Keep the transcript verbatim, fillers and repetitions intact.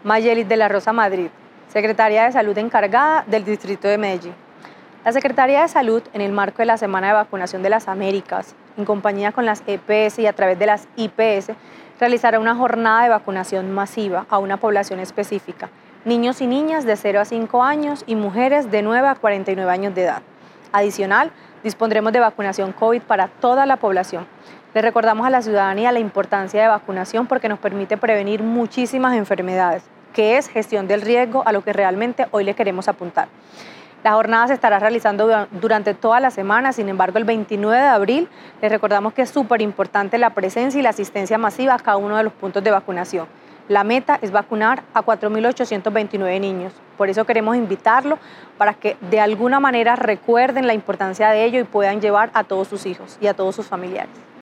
Mayelis de la Rosa Madrid, Secretaria de Salud encargada del Distrito de Medellín. La Secretaría de Salud, en el marco de la Semana de Vacunación de las Américas, en compañía con las E P S y a través de las I P S, realizará una jornada de vacunación masiva a una población específica, niños y niñas de cero a cinco años y mujeres de nueve a cuarenta y nueve años de edad. Adicional, dispondremos de vacunación COVID para toda la población. Le recordamos a la ciudadanía la importancia de vacunación porque nos permite prevenir muchísimas enfermedades, que es gestión del riesgo a lo que realmente hoy le queremos apuntar. La jornada se estará realizando durante toda la semana, sin embargo el veintinueve de abril les recordamos que es súper importante la presencia y la asistencia masiva a cada uno de los puntos de vacunación. La meta es vacunar a cuatro mil ochocientos veintinueve niños, por eso queremos invitarlo para que de alguna manera recuerden la importancia de ello y puedan llevar a todos sus hijos y a todos sus familiares.